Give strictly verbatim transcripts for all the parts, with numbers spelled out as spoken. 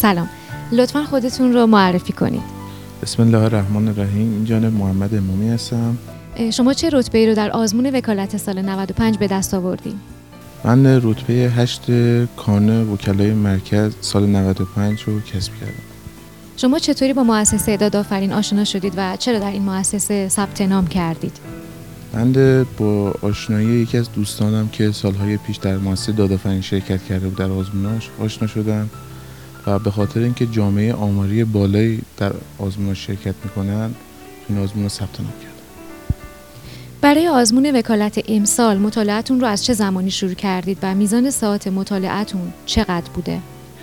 سلام، لطفاً خودتون رو معرفی کنید. بسم الله الرحمن الرحیم. این جانب محمد امامی هستم. شما چه رتبه‌ای رو در آزمون وکالت سال نود و پنج به دست آوردین؟ من رتبه هشت کانون وکلای مرکز سال نود و پنج رو کسب کردم. شما چطوری با مؤسسه دادآفرین آشنا شدید و چرا در این مؤسسه ثبت نام کردید؟ من با آشنایی یکی از دوستانم که سالهای پیش در مؤسسه دادآفرین شرکت کرده بود در آزموناش آشنا شدم و به خاطر اینکه جامعه آماری بالایی در آزموناش شرکت میکنن این آزمون ثبت نام کردم. برای آزمون وکالت امسال مطالعه‌تون رو از چه زمانی شروع کردید و میزان ساعات مطالعه‌تون چقدر بوده؟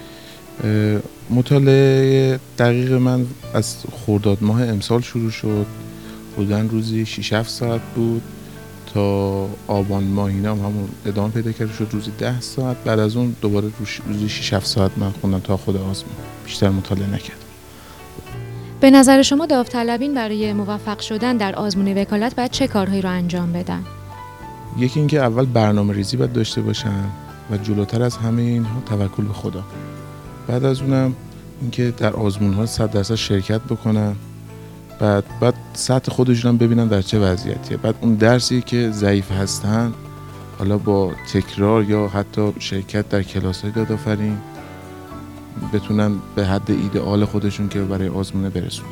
مطالعه دقیق من از خرداد ماه امسال شروع شد. بودن روزی شش هفت ساعت بود تا آبان ماه اینا هم همون ادامه پیدا کرده شد روزی ده ساعت. بعد از اون دوباره روزی شش هفت ساعت من خوندم تا خود آزمون. بیشتر مطالعه نکردم. به نظر شما داوطلبین برای موفق شدن در آزمون وکالت باید چه کارهایی رو انجام بدن؟ یکی اینکه اول برنامه ریزی باید داشته باشن و جلوتر از همه اینها توکل به خدا. بعد از اونم اینکه در آزمون ها صد درصد شرکت بکنن. بعد بعد سطح خودشون هم ببینن در چه وضعیتیه. بعد اون درسی که ضعیف هستن حالا با تکرار یا حتی شرکت در کلاس‌های دادآفرین بتونن به حد ایدئال خودشون که برای آزمون برسونن.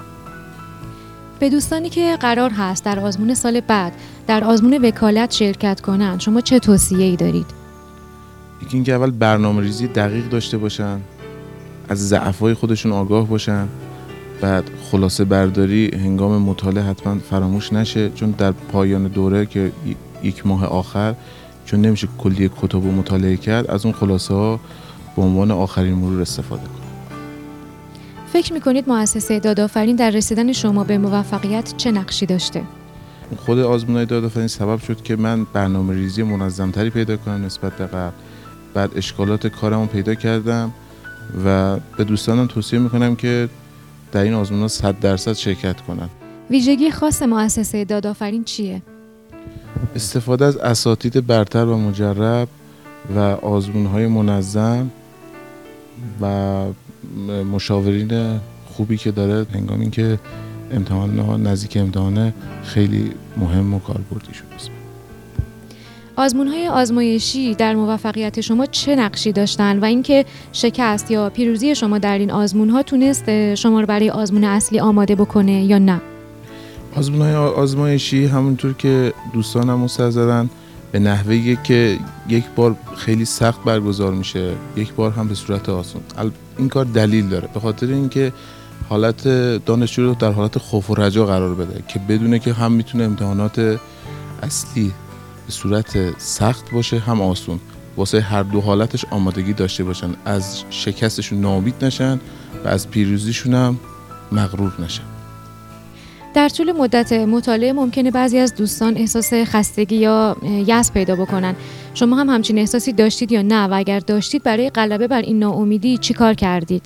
به دوستانی که قرار هست در آزمون سال بعد در آزمون وکالت شرکت کنن شما چه توصیه‌ای دارید؟ یکی اینکه اول برنامه‌ریزی دقیق داشته باشن، از ضعف‌های خودشون آگاه باشن. بعد خلاصه برداری هنگام مطالعه حتما فراموش نشه، چون در پایان دوره که یک ماه آخر چون نمیشه کلی کتب رو مطالعه کرد، از اون خلاصه ها به عنوان آخرین مرور استفاده کنید. فکر میکنید مؤسسه دادآفرین در رسیدن شما به موفقیت چه نقشی داشته؟ خود آزمون‌های دادآفرین سبب شد که من برنامه ریزی منظم‌تری پیدا کنم نسبت به قبل. بعد اشکالات کارمو پیدا کردم و به دوستانم توصیه میکنم که در این آزمون‌ها صد درصد شرکت کنن. ویژگی خاص مؤسسه دادآفرین چیه؟ استفاده از اساتید برتر و مجرب و آزمون‌های منظم و مشاورین خوبی که داره هنگامی که امتحان‌ها نزدیک امتحانه خیلی مهم و کاربردی شده است. آزمون‌های آزمایشی در موفقیت شما چه نقشی داشتن و اینکه شکست یا پیروزی شما در این آزمون‌ها تونست شما رو برای آزمون اصلی آماده بکنه یا نه؟ آزمون‌های آزمایشی همونطور که دوستانم مستحضر زدن به نحوهی که یک بار خیلی سخت برگزار میشه، یک بار هم به صورت آسان. این کار دلیل داره به خاطر اینکه حالت دانشجو رو در حالت خوف و رجا قرار بده که بدونه که هم میتونه امتحانات اصلی به صورت سخت باشه هم آسون. واسه هر دو حالتش آمادگی داشته باشن، از شکستشون ناامید نشن و از پیروزیشون هم مغرور نشن. در طول مدت مطالعه ممکنه بعضی از دوستان احساس خستگی یا یأس پیدا بکنن. شما هم همچین احساسی داشتید یا نه و اگر داشتید برای غلبه بر این ناامیدی چی کار کردید؟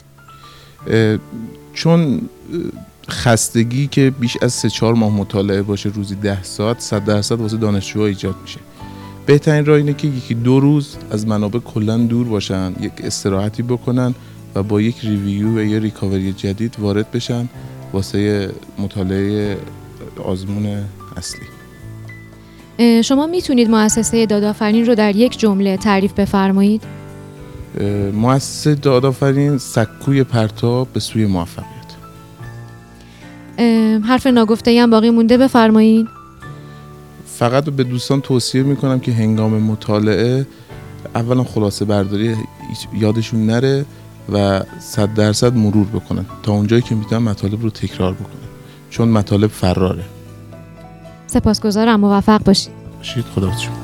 چون خستگی که بیش از سه چهار ماه مطالعه باشه روزی ده ساعت صد درصد واسه دانشجوها ایجاد میشه. بهترین راه اینه که یکی دو روز از منابع کلا دور باشن، یک استراحتی بکنن و با یک ریویو و یا ریکاوری جدید وارد بشن واسه مطالعه آزمون اصلی. شما میتونید مؤسسه دادآفرین رو در یک جمله تعریف بفرمایید؟ مؤسسه دادآفرین سکوی پرتاب به سوی موفقیت. حرف ناگفته هم باقی مونده بفرمایید. فقط به دوستان توصیه میکنم که هنگام مطالعه اولا خلاصه برداری یادشون نره و صد درصد مرور بکنن تا اونجایی که میتونن مطالب رو تکرار بکنن، چون مطالب فراره. سپاسگزارم، موفق باشید. باشید، خداحافظ.